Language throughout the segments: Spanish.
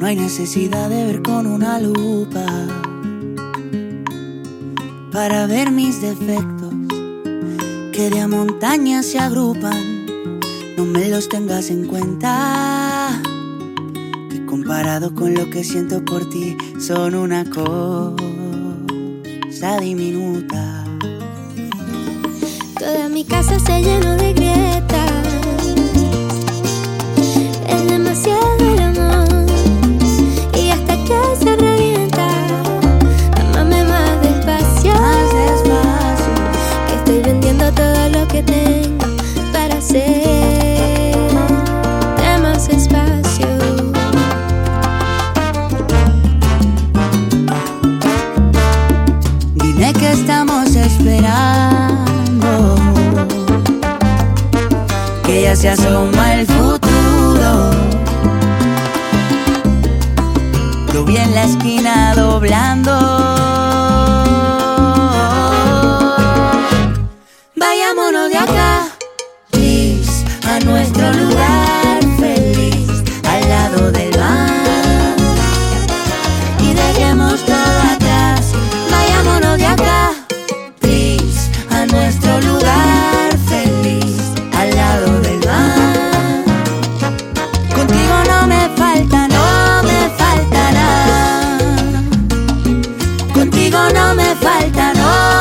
hay necesidad de ver con una lupa para ver mis defectos que de a montañas se agrupan. No me los tengas en cuenta, que comparado con lo que siento por ti son una cosa diminuta. Toda mi casa se llenó de grietas, es demasiado el amor y hasta que se revienta. Amame más despacio, que estoy vendiendo todo lo que tengo para hacer más espacio. Dime que estamos esperando, que ya se asoma el futuro. Lo vi en la esquina doblando. Vayámonos de acá, please, a nuestro lugar feliz, al lado del mar, y dejemos todo atrás. Vayámonos de acá, please, a nuestro lugar feliz, al lado del mar. Contigo no me falta nada. Contigo no me falta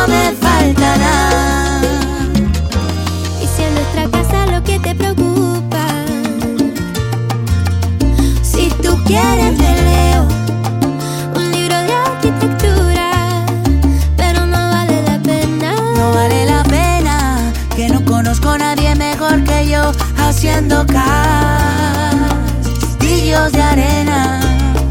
nada. Y si en nuestra casa lo que te preocupa, Si tú quieres te leo un libro de arquitectura, pero no vale la pena. no vale la pena, que no conozco a nadie mejor que yo haciendo castillos de arena.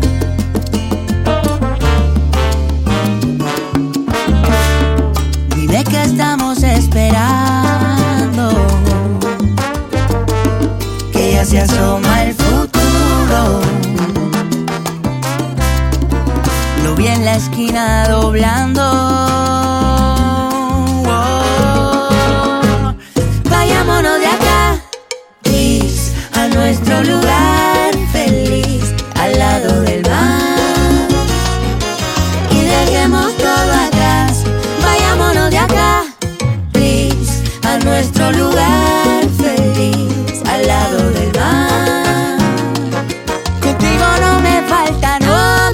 Dime que estamos esperando, que ya se asoma el futuro. Lo vi en la esquina doblando. Vayámonos de acá, please, a nuestro lugar feliz, al lado del mar, y dejemos todo atrás. Vayámonos de acá, please, a nuestro lugar feliz, al lado del mar. Contigo no me falta nada.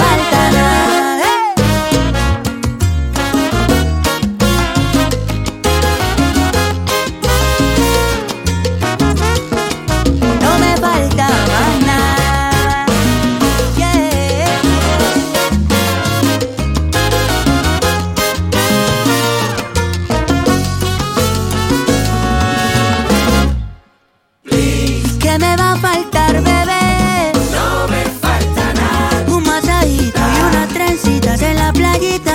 No me falta más nada. Yeah. ¿Qué me va a faltar, bebé? No me falta nada. Un masajito y unas trencitas en la playita.